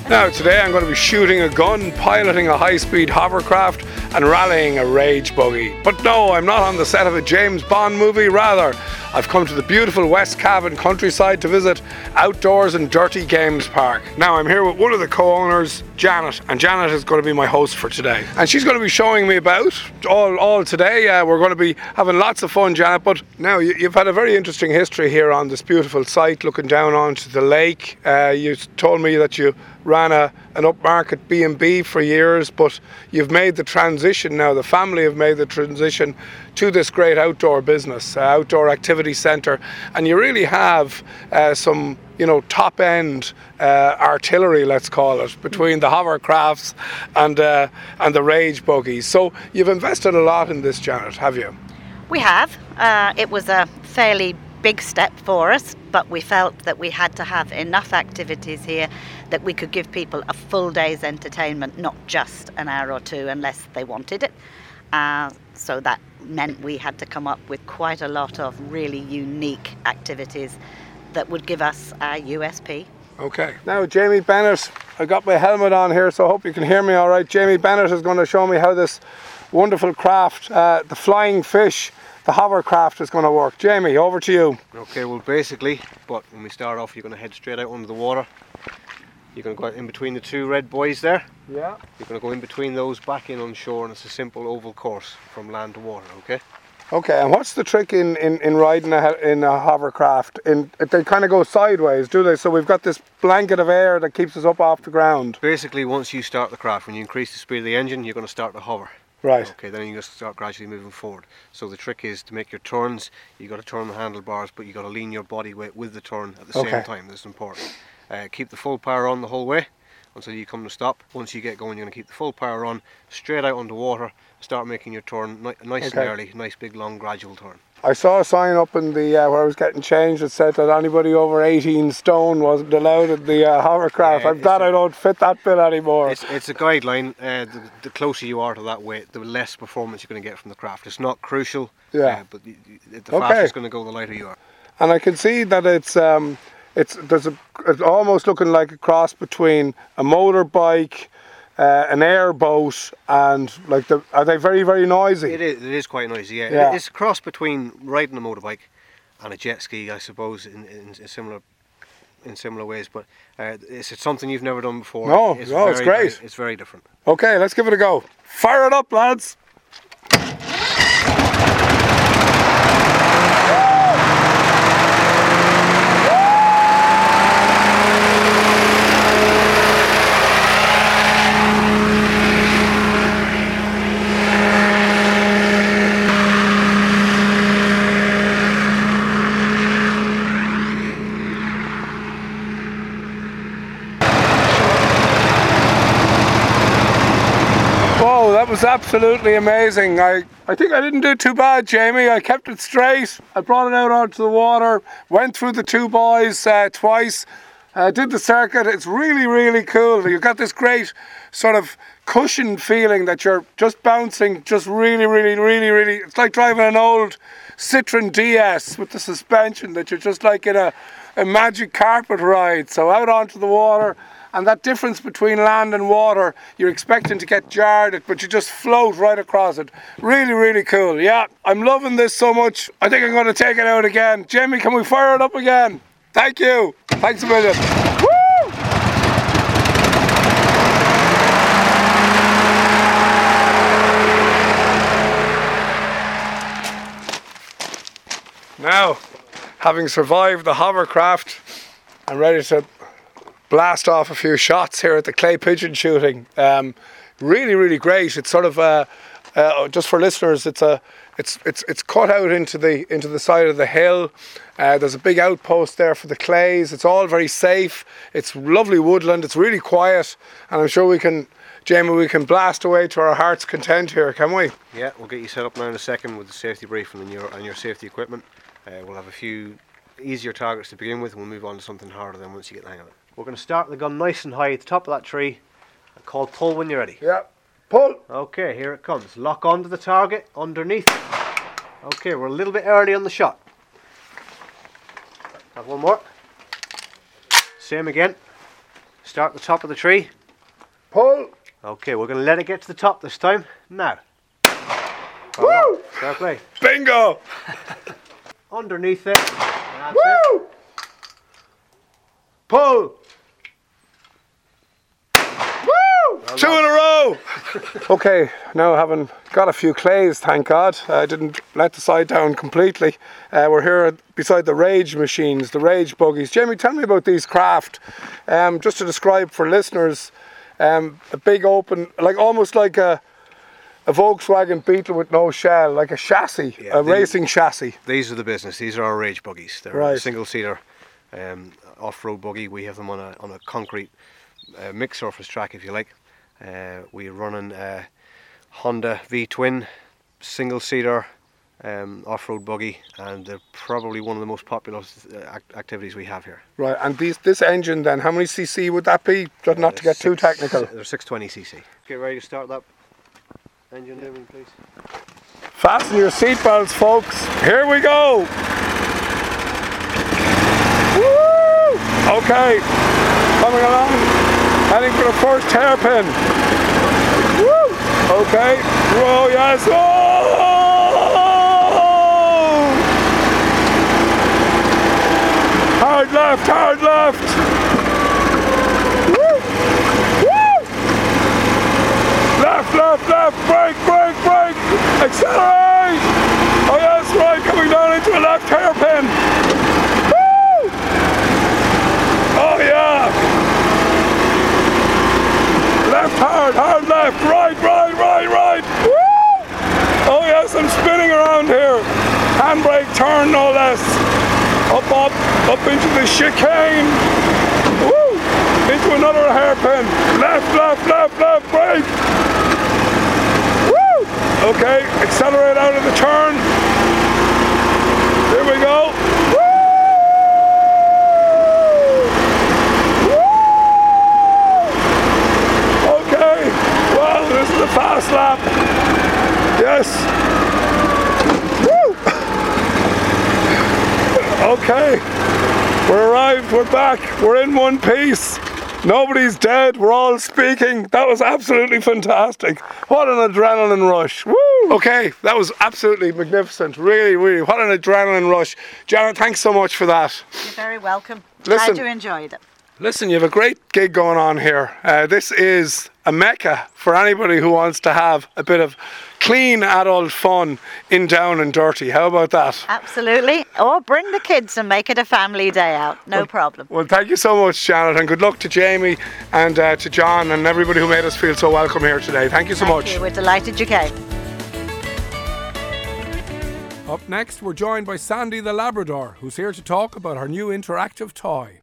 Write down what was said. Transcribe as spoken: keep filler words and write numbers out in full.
Now today I'm going to be shooting a gun, piloting a high-speed hovercraft and rallying a rage buggy. But no, I'm not on the set of a James Bond movie, rather I've come to the beautiful West Cavan countryside to visit Outdoors and Dirty Games Park. Now I'm here with one of the co-owners, Janet, and Janet is going to be my host for today. And she's going to be showing me about all, all today. Uh, we're going to be having lots of fun, Janet, but now you, you've had a very interesting history here on this beautiful site looking down onto the lake. Uh, you told me that you ran a, an upmarket B and B for years, but you've made the transition now, the family have made the transition to this great outdoor business, uh, outdoor activity centre, and you really have uh, some, you know, top-end uh, artillery, let's call it, between the hovercrafts and, uh, and the rage buggies. So you've invested a lot in this, Janet, have you? We have. Uh, it was a fairly big step for us, but we felt that we had to have enough activities here that we could give people a full day's entertainment, not just an hour or two unless they wanted it. Uh, so that meant we had to come up with quite a lot of really unique activities that would give us our U S P. Okay, now Jamie Bennett, I got my helmet on here, so I hope you can hear me all right. Jamie Bennett is going to show me how this wonderful craft, uh, the flying fish, the hovercraft is going to work. Jamie, over to you. Okay, well basically, but when we start off, you're going to head straight out under the water. You're going to go in between the two red buoys there. Yeah. You're going to go in between those back in on shore, and it's a simple oval course from land to water, okay? Okay, and what's the trick in, in, in riding a, in a hovercraft? In, they kind of go sideways, do they? So we've got this blanket of air that keeps us up off the ground. Basically, once you start the craft, when you increase the speed of the engine, you're going to start to hover. Right. Okay, then you just start gradually moving forward. So the trick is to make your turns, you got to turn the handlebars, but you got to lean your body weight with the turn at the Okay. same time. That's important. Uh, keep the full power on the whole way until you come to stop. Once you get going, you're going to keep the full power on, straight out underwater, start making your turn ni nice Okay. and early, nice big long gradual turn. I saw a sign up in the uh, where I was getting changed that said that anybody over eighteen stone wasn't allowed in the uh, hovercraft. Yeah, I'm glad I don't fit that bill anymore. It's, it's a guideline. Uh, the, the closer you are to that weight, the less performance you're going to get from the craft. It's not crucial, Yeah. uh, but the, the faster Okay. it's going to go, the lighter you are. And I can see that it's um, it's there's a it's almost looking like a cross between a motorbike, uh, an airboat, and like the are they very very noisy? It is, it is quite noisy, yeah. Yeah. It's a cross between riding a motorbike and a jet ski, I suppose, in, in, in similar in similar ways. But uh, it's, it's something you've never done before. No, it's no, it's very, great. very- it's very different. Okay, let's give it a go. Fire it up, lads. Whoa, that was absolutely amazing. I, I think I didn't do too bad, Jamie. I kept it straight. I brought it out onto the water, went through the two buoys uh, twice, uh, did the circuit. It's really, really cool. You've got this great sort of cushion feeling that you're just bouncing, just really, really, really, really. It's like driving an old Citroen D S with the suspension, that you're just like in a, a magic carpet ride. So out onto the water. And that difference between land and water, you're expecting to get jarred, but you just float right across it. Really, really cool. Yeah, I'm loving this so much. I think I'm going to take it out again. Jamie, can we fire it up again? Thank you. Thanks a million. Woo! Now, having survived the hovercraft, I'm ready to blast off a few shots here at the clay pigeon shooting. Um, really, really great. It's sort of uh, uh, just for listeners. It's a it's it's it's cut out into the into the side of the hill. Uh, there's a big outpost there for the clays. It's all very safe. It's lovely woodland. It's really quiet, and I'm sure we can, Jamie, we can blast away to our heart's content here, can we? Yeah, we'll get you set up now in a second with the safety briefing and your and your safety equipment. Uh, we'll have a few easier targets to begin with, and we'll move on to something harder then once you get the hang of it. We're going to start the gun nice and high at the top of that tree and call pull when you're ready. Yeah. Pull. Okay, here it comes. Lock onto the target underneath. Okay, we're a little bit early on the shot. Have one more. Same again. Start at the top of the tree. Pull. Okay, we're going to let it get to the top this time. Now. Woo! Fair play. Bingo! Underneath it. That's Woo! it. Pull. Woo! Two in a row. Okay, now having got a few clays, thank God. I didn't let the side down completely. Uh, we're here beside the Rage machines, the Rage buggies. Jamie, tell me about these craft. Um, just to describe for listeners, um, a big open, like almost like a a Volkswagen Beetle with no shell, like a chassis, Yeah, a the- racing chassis. These are the business. These are our Rage buggies. They're Right. a single-seater um, off-road buggy. We have them on a on a concrete uh, mixed surface track, if you like. Uh, we're running a Honda V-twin single-seater um, off-road buggy, and they're probably one of the most popular uh, ac- activities we have here. Right, and these, this engine then, how many cc would that be? Just not to Uh, get too six- technical. They're six twenty c c. Get ready to start that engine, David, please. Fasten your seatbelts, folks. Here we go. Woo! Okay, coming along. Heading for the first hairpin. Woo! Okay. Whoa, yes. Oh! Hard left, hard left. Woo! Woo! Left, left, left. Brake, brake, brake. Accelerate. Oh yes, right. Coming down into a left hairpin. Woo! Oh yeah. Left hard, hard left, right, right, right, right. Woo! Oh yes, I'm spinning around here. Handbrake turn, no less. Up, up, up into the chicane. Woo! Into another hairpin. Left, left, left, left, brake. Woo! Okay, accelerate out of the turn. Here we go. Okay, well, this is a fast lap. Yes. Woo! Okay, we're arrived, we're back, we're in one piece. Nobody's dead, we're all speaking. That was absolutely fantastic. What an adrenaline rush. Woo! Okay, that was absolutely magnificent. Really, really, what an adrenaline rush. Janet, thanks so much for that. You're very welcome. Listen. Glad you enjoyed it. Listen, you have a great gig going on here. Uh, this is a mecca for anybody who wants to have a bit of clean adult fun in Down and Dirty. How about that? Absolutely. Or bring the kids and make it a family day out. No problem. Well, thank you so much, Janet, and good luck to Jamie and uh, to John and everybody who made us feel so welcome here today. Thank you so Thank much. you. We're delighted you came. Up next, we're joined by Sandy the Labrador, who's here to talk about her new interactive toy.